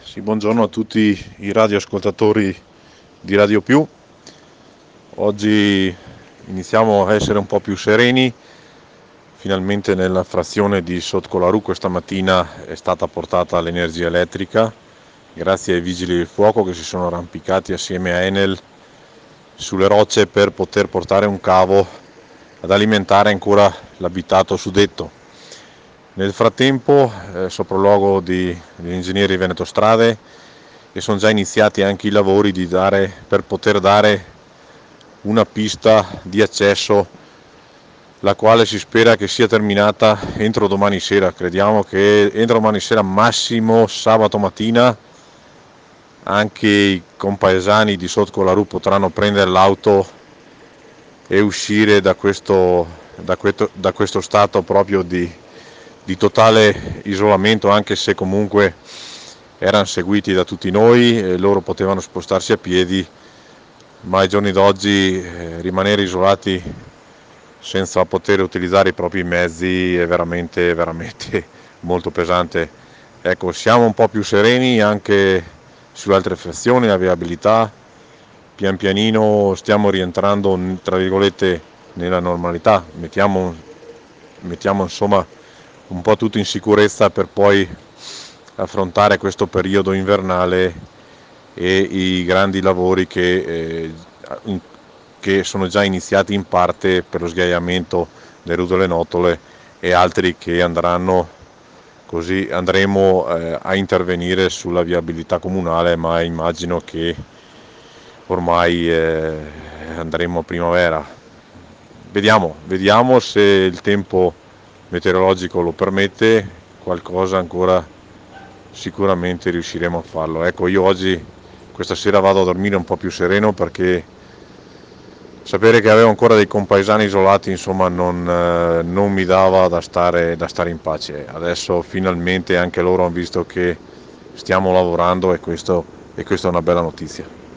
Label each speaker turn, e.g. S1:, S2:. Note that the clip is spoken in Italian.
S1: Sì, buongiorno a tutti i radioascoltatori di Radio Più. Oggi iniziamo a essere un po' più sereni. Finalmente nella frazione di Sotcolarù questa mattina è stata portata l'energia elettrica grazie ai vigili del fuoco che si sono arrampicati assieme a Enel sulle rocce per poter portare un cavo ad alimentare ancora l'abitato suddetto. Nel frattempo, sopralluogo degli ingegneri Veneto Strade, e sono già iniziati anche i lavori per poter dare una pista di accesso, la quale si spera che sia terminata entro domani sera. Crediamo che entro domani sera, massimo sabato mattina, anche i compaesani di Sotcolarù potranno prendere l'auto e uscire da questo stato proprio di totale isolamento, anche se comunque erano seguiti da tutti noi e loro potevano spostarsi a piedi, ma ai giorni d'oggi rimanere isolati senza poter utilizzare i propri mezzi è veramente molto pesante. Ecco, siamo un po' più sereni anche su altre frazioni, la viabilità, pian pianino stiamo rientrando tra virgolette nella normalità, mettiamo insomma un po' tutto in sicurezza per poi affrontare questo periodo invernale e i grandi lavori che sono già iniziati in parte per lo sghiaiamento del Rudo delle Notole e altri che andremo a intervenire sulla viabilità comunale, ma immagino che ormai andremo a primavera. Vediamo se il tempo meteorologico lo permette, qualcosa ancora sicuramente riusciremo a farlo. Ecco, io oggi, questa sera, vado a dormire un po' più sereno perché sapere che avevo ancora dei compaesani isolati, insomma, non mi dava da stare in pace. Adesso finalmente anche loro hanno visto che stiamo lavorando e questo è una bella notizia.